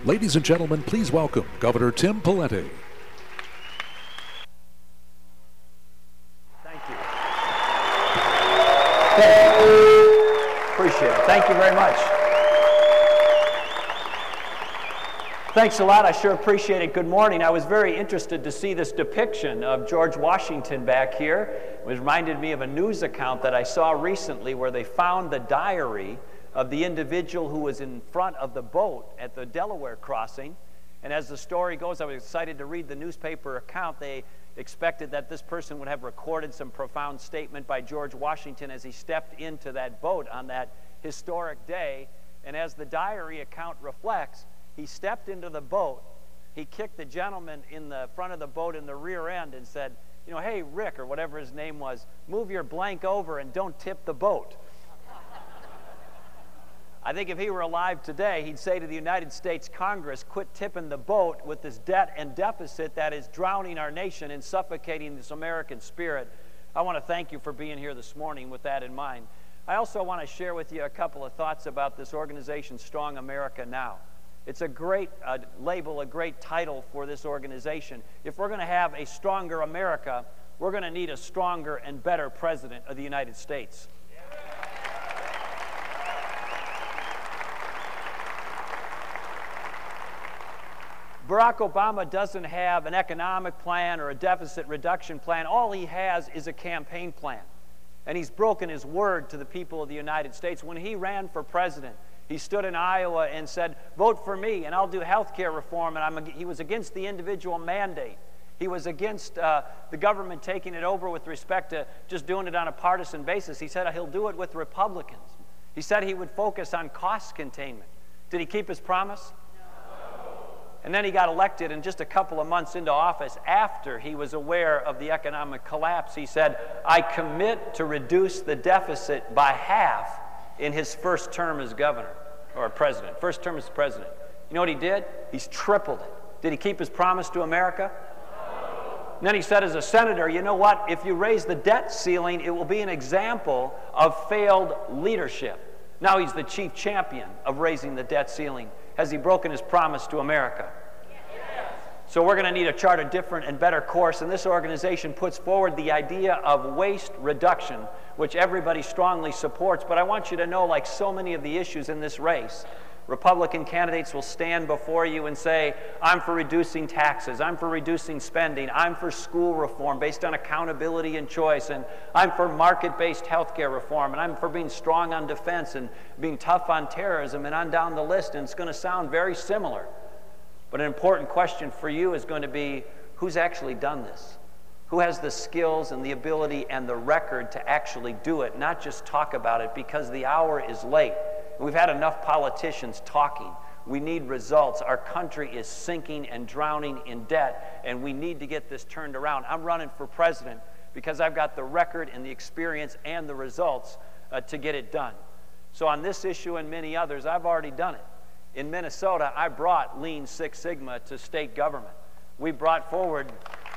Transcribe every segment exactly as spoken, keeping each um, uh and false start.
Ladies and gentlemen, please welcome Governor Tim Pawlenty. Thank you. Thank you. Appreciate it. Thank you very much. Thanks a lot. I sure appreciate it. Good morning. I was very interested to see this depiction of George Washington back here. It was reminded me of a news account that I saw recently where they found the diary of the individual who was in front of the boat at the Delaware crossing. And as the story goes, I was excited to read the newspaper account. They expected that this person would have recorded some profound statement by George Washington as he stepped into that boat on that historic day. And as the diary account reflects, he stepped into the boat, he kicked the gentleman in the front of the boat in the rear end and said, you know, hey, Rick, or whatever his name was, move your blank over and don't tip the boat. I think if he were alive today, he'd say to the United States Congress, quit tipping the boat with this debt and deficit that is drowning our nation and suffocating this American spirit. I want to thank you for being here this morning with that in mind. I also want to share with you a couple of thoughts about this organization, Strong America Now. It's a great uh, label, a great title for this organization. If we're going to have a stronger America, we're going to need a stronger and better president of the United States. Barack Obama doesn't have an economic plan or a deficit reduction plan. All he has is a campaign plan. And he's broken his word to the people of the United States. When he ran for president, he stood in Iowa and said, vote for me and I'll do health care reform. And I'm, he was against the individual mandate. He was against uh, the government taking it over with respect to just doing it on a partisan basis. He said he'll do it with Republicans. He said he would focus on cost containment. Did he keep his promise? And then he got elected, and just a couple of months into office, after he was aware of the economic collapse, he said, I commit to reduce the deficit by half in his first term as governor, or president, first term as president. You know what he did? He's tripled it. Did he keep his promise to America? And then he said as a senator, you know what? If you raise the debt ceiling, it will be an example of failed leadership. Now he's the chief champion of raising the debt ceiling. Has he broken his promise to America? Yes. So we're going to need to chart a different and better course, and this organization puts forward the idea of waste reduction, which everybody strongly supports. But I want you to know, like so many of the issues in this race, Republican candidates will stand before you and say, I'm for reducing taxes, I'm for reducing spending, I'm for school reform based on accountability and choice, and I'm for market-based health care reform, and I'm for being strong on defense and being tough on terrorism, and on down the list, and it's going to sound very similar. But an important question for you is going to be, who's actually done this? Who has the skills and the ability and the record to actually do it, not just talk about it, because the hour is late. We've had enough politicians talking. We need results. Our country is sinking and drowning in debt, and we need to get this turned around. I'm running for president because I've got the record and the experience and the results uh, to get it done. So on this issue and many others, I've already done it. In Minnesota, I brought Lean Six Sigma to state government. We brought forward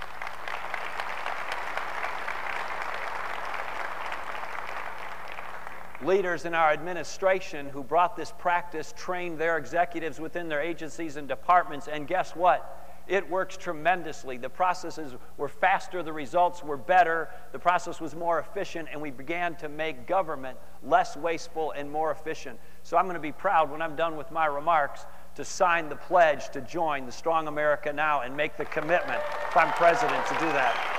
leaders in our administration who brought this practice, trained their executives within their agencies and departments, and guess what? It works tremendously. The processes were faster, the results were better, the process was more efficient, and we began to make government less wasteful and more efficient. So I'm going to be proud when I'm done with my remarks to sign the pledge to join the Strong America Now and make the commitment, if I'm president, to do that.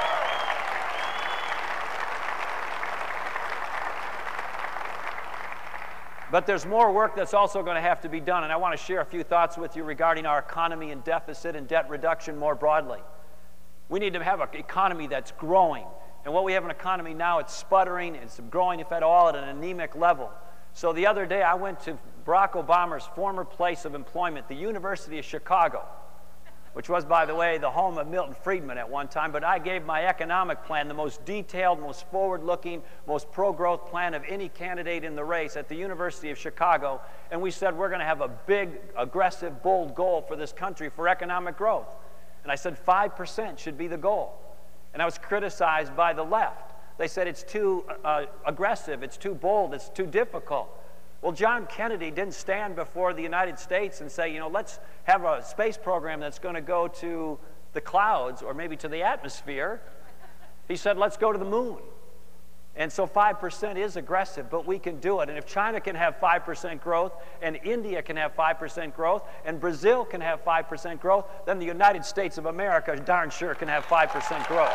But there's more work that's also going to have to be done, and I want to share a few thoughts with you regarding our economy and deficit and debt reduction more broadly. We need to have an economy that's growing, and what we have an economy now, it's sputtering, it's growing, if at all, at an anemic level. So the other day I went to Barack Obama's former place of employment, the University of Chicago, which was, by the way, the home of Milton Friedman at one time, but I gave my economic plan, the most detailed, most forward-looking, most pro-growth plan of any candidate in the race at the University of Chicago, and we said we're going to have a big, aggressive, bold goal for this country for economic growth. And I said five percent should be the goal. And I was criticized by the left. They said it's too uh, aggressive, it's too bold, it's too difficult. Well, John Kennedy didn't stand before the United States and say, you know, let's have a space program that's going to go to the clouds or maybe to the atmosphere. He said, let's go to the moon. And so five percent is aggressive, but we can do it. And if China can have five percent growth, and India can have five percent growth, and Brazil can have five percent growth, then the United States of America darn sure can have five percent growth.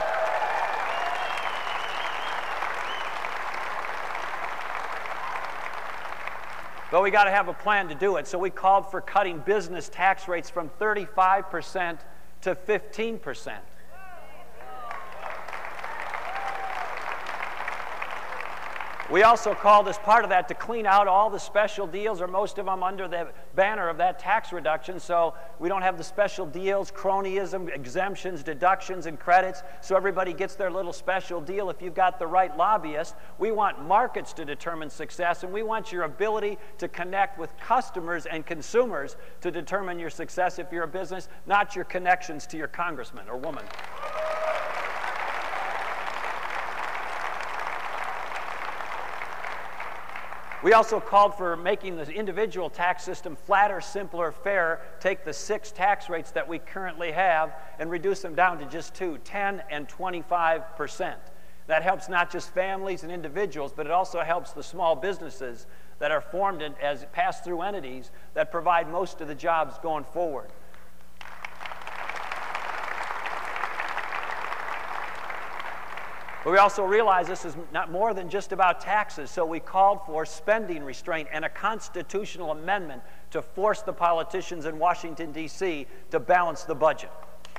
But we got to have a plan to do it. So we called for cutting business tax rates from thirty-five percent to fifteen percent. We also called as part of that to clean out all the special deals, or most of them, under the banner of that tax reduction, so we don't have the special deals, cronyism, exemptions, deductions, and credits, so everybody gets their little special deal if you've got the right lobbyist. We want markets to determine success, and we want your ability to connect with customers and consumers to determine your success if you're a business, not your connections to your congressman or woman. We also called for making the individual tax system flatter, simpler, fairer, take the six tax rates that we currently have and reduce them down to just two, ten and twenty-five percent. That helps not just families and individuals, but it also helps the small businesses that are formed as pass-through entities that provide most of the jobs going forward. But we also realize this is not more than just about taxes, so we called for spending restraint and a constitutional amendment to force the politicians in Washington, D C to balance the budget.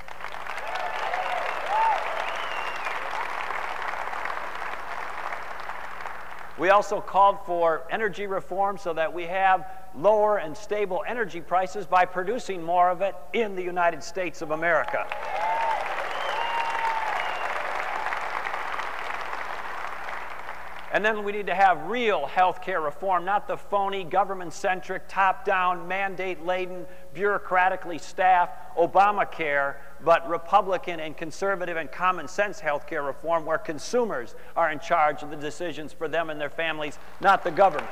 We also called for energy reform so that we have lower and stable energy prices by producing more of it in the United States of America. And then we need to have real health care reform, not the phony, government-centric, top-down, mandate-laden, bureaucratically staffed Obamacare, but Republican and conservative and common-sense health care reform where consumers are in charge of the decisions for them and their families, not the government.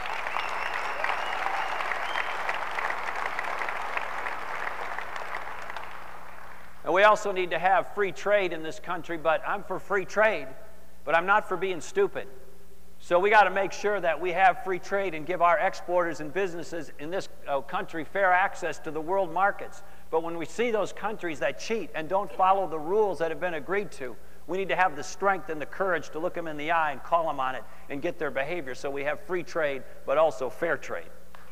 And we also need to have free trade in this country, but I'm for free trade, but I'm not for being stupid. So we got to make sure that we have free trade and give our exporters and businesses in this uh, country fair access to the world markets. But when we see those countries that cheat and don't follow the rules that have been agreed to, we need to have the strength and the courage to look them in the eye and call them on it and get their behavior so we have free trade but also fair trade.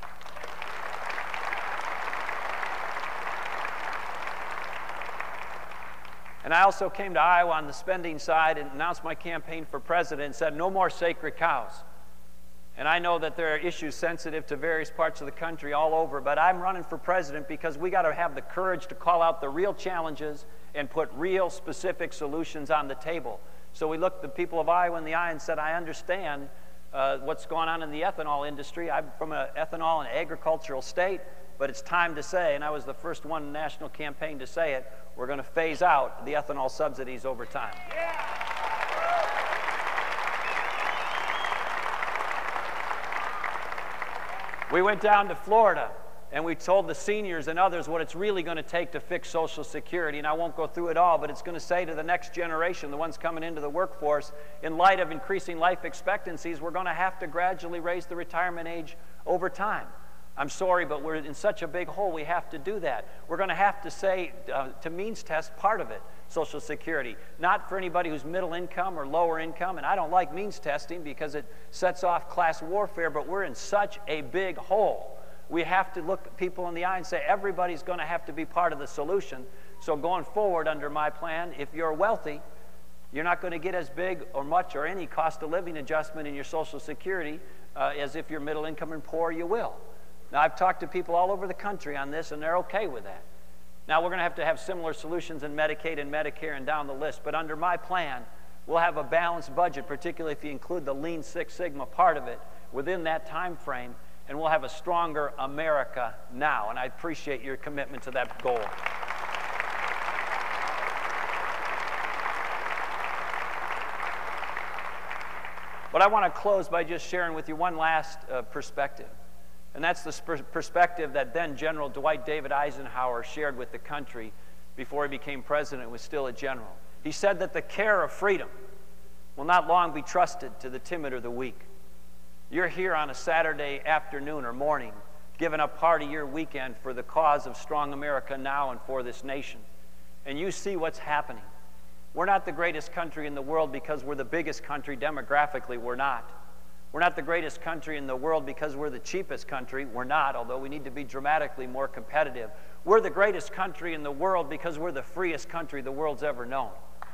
And I also came to Iowa on the spending side and announced my campaign for president and said, no more sacred cows. And I know that there are issues sensitive to various parts of the country all over, but I'm running for president because we got to have the courage to call out the real challenges and put real specific solutions on the table. So we looked the people of Iowa in the eye and said, I understand uh, what's going on in the ethanol industry. I'm from an ethanol and agricultural state, but it's time to say, and I was the first one in the national campaign to say it, we're going to phase out the ethanol subsidies over time. Yeah. We went down to Florida and we told the seniors and others what it's really going to take to fix Social Security, and I won't go through it all, but it's going to say to the next generation, the ones coming into the workforce, in light of increasing life expectancies, we're going to have to gradually raise the retirement age over time. I'm sorry, but we're in such a big hole, we have to do that. We're going to have to say, uh, to means test part of it, Social Security. Not for anybody who's middle income or lower income, and I don't like means testing because it sets off class warfare, but we're in such a big hole. We have to look people in the eye and say, everybody's going to have to be part of the solution. So going forward under my plan, if you're wealthy, you're not going to get as big or much or any cost of living adjustment in your Social Security uh, as if you're middle income and poor, you will. Now, I've talked to people all over the country on this, and they're okay with that. Now, we're going to have to have similar solutions in Medicaid and Medicare and down the list, but under my plan, we'll have a balanced budget, particularly if you include the Lean Six Sigma part of it within that time frame, and we'll have a stronger America now, and I appreciate your commitment to that goal. But I want to close by just sharing with you one last uh, perspective. And that's the sp- perspective that then General Dwight David Eisenhower shared with the country before he became president and was still a general. He said that the care of freedom will not long be trusted to the timid or the weak. You're here on a Saturday afternoon or morning, giving up part of your weekend for the cause of strong America now and for this nation. And you see what's happening. We're not the greatest country in the world because we're the biggest country. Demographically, we're not. We're not the greatest country in the world because we're the cheapest country. We're not, although we need to be dramatically more competitive. We're the greatest country in the world because we're the freest country the world's ever known.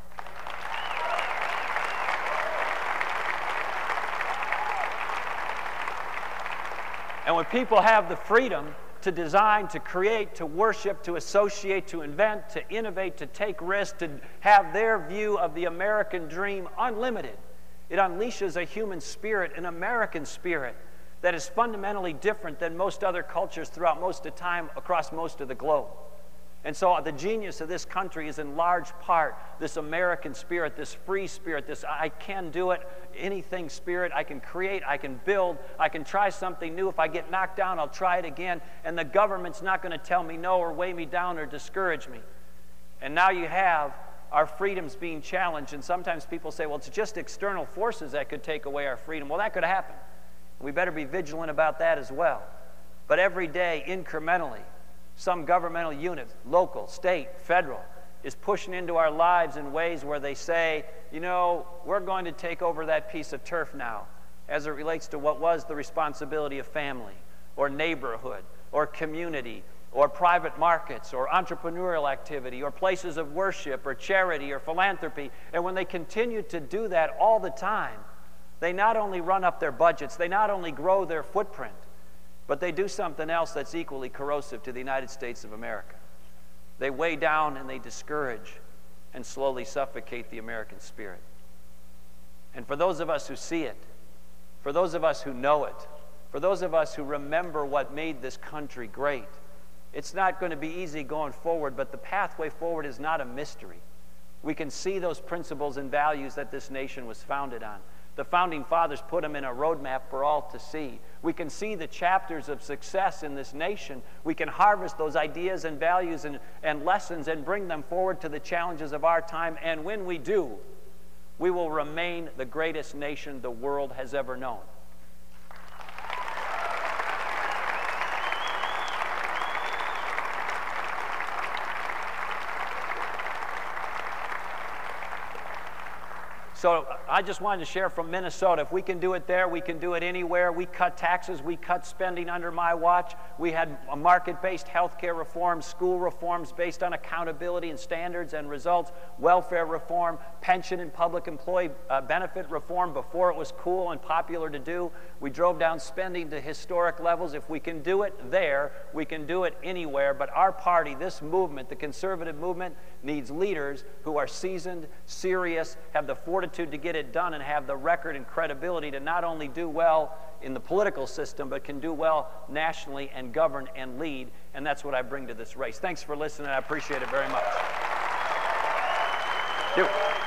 And when people have the freedom to design, to create, to worship, to associate, to invent, to innovate, to take risks, to have their view of the American dream unlimited, it unleashes a human spirit, an American spirit, that is fundamentally different than most other cultures throughout most of the time across most of the globe. And so the genius of this country is in large part this American spirit, this free spirit, this I can do it, anything spirit. I can create, I can build, I can try something new. If I get knocked down, I'll try it again. And the government's not going to tell me no or weigh me down or discourage me. And now you have our freedoms being challenged. And sometimes people say, well, it's just external forces that could take away our freedom. Well, that could happen. We better be vigilant about that as well. But every day, incrementally, some governmental unit, local, state, federal, is pushing into our lives in ways where they say, you know, we're going to take over that piece of turf now as it relates to what was the responsibility of family or neighborhood or community or private markets or entrepreneurial activity or places of worship or charity or philanthropy. And when they continue to do that all the time, they not only run up their budgets, they not only grow their footprint, but they do something else that's equally corrosive to the United States of America. They weigh down and they discourage and slowly suffocate the American spirit. And for those of us who see it, for those of us who know it, for those of us who remember what made this country great, it's not going to be easy going forward, but the pathway forward is not a mystery. We can see those principles and values that this nation was founded on. The Founding Fathers put them in a roadmap for all to see. We can see the chapters of success in this nation. We can harvest those ideas and values and, and lessons and bring them forward to the challenges of our time. And when we do, we will remain the greatest nation the world has ever known. So I just wanted to share from Minnesota. If we can do it there, we can do it anywhere. We cut taxes. We cut spending under my watch. We had a market-based health care reform, school reforms based on accountability and standards and results, welfare reform, pension and public employee uh, benefit reform before it was cool and popular to do. We drove down spending to historic levels. If we can do it there, we can do it anywhere. But our party, this movement, the conservative movement, needs leaders who are seasoned, serious, have the fortitude to get it done, and have the record and credibility to not only do well in the political system, but can do well nationally and govern and lead. And that's what I bring to this race. Thanks for listening. I appreciate it very much. Thank you.